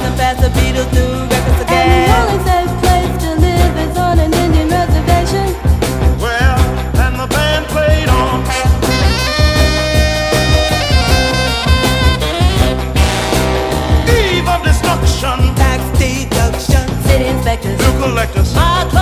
going past the Beatles, new records again. And the only safe place to live is on an Indian reservation. Well, and the band played on. Eve of destruction. Tax deduction, city inspectors, Bill collectors. my